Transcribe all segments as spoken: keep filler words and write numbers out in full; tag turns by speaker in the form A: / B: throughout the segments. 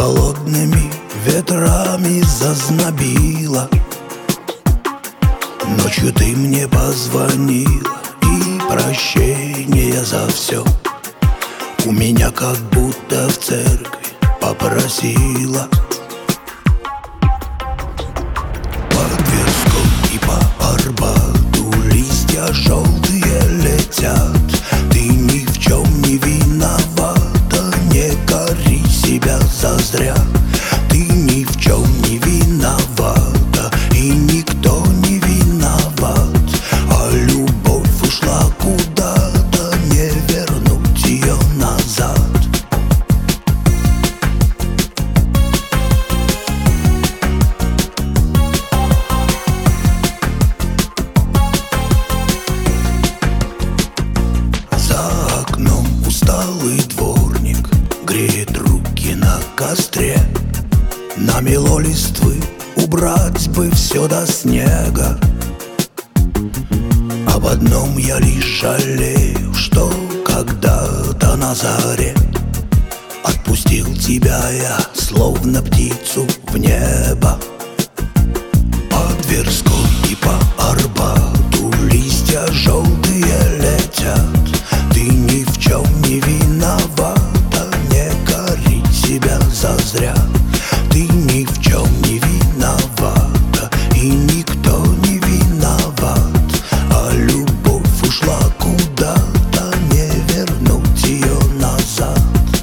A: холодными ветрами зазнобило. Ночью ты мне позвонила и прощения за все у меня как будто в церкви попросила. По Тверском и по Арбату листья желтые летят. Ты ни в чем не виновата, не кори себя зазря. Ты ни в чем не виновата, и никто не виноват. А любовь ушла куда-то, не вернуть ее назад. За окном усталый дворник греет руки на костре. Намело листвы, убрать бы все до снега. Об одном я лишь жалею, что когда-то на заре отпустил тебя я, словно птицу в небо. По Тверской и по Арбату листья желтые летят. Ты ни в чем не виновата, не кори себя зазря. Ты ни в чем не виновата, и никто не виноват. А любовь ушла куда-то, не вернуть ее назад.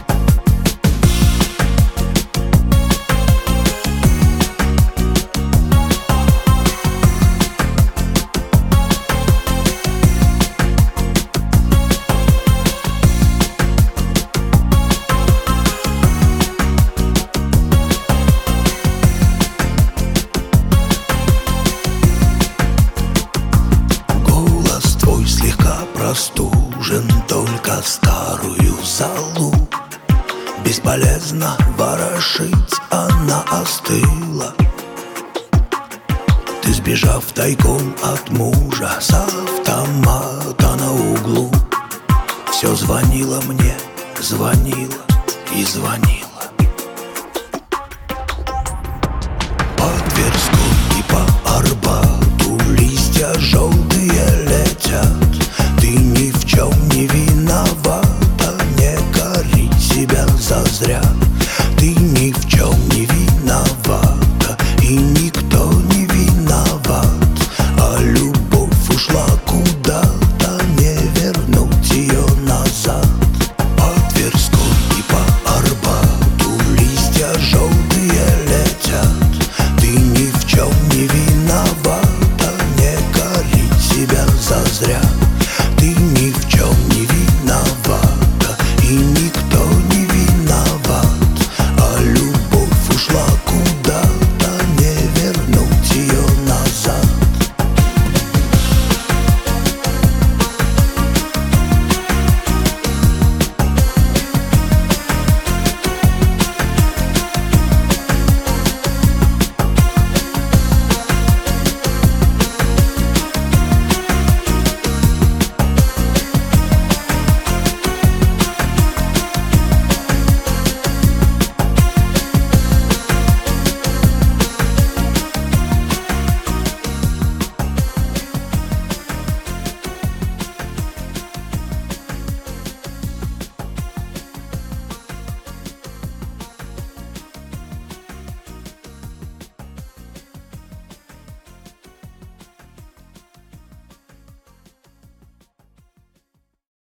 A: Простужен, только старую залу бесполезно ворошить, она остыла. Ты, сбежав тайком от мужа с автомата на углу, все звонила мне, звонила и звонила.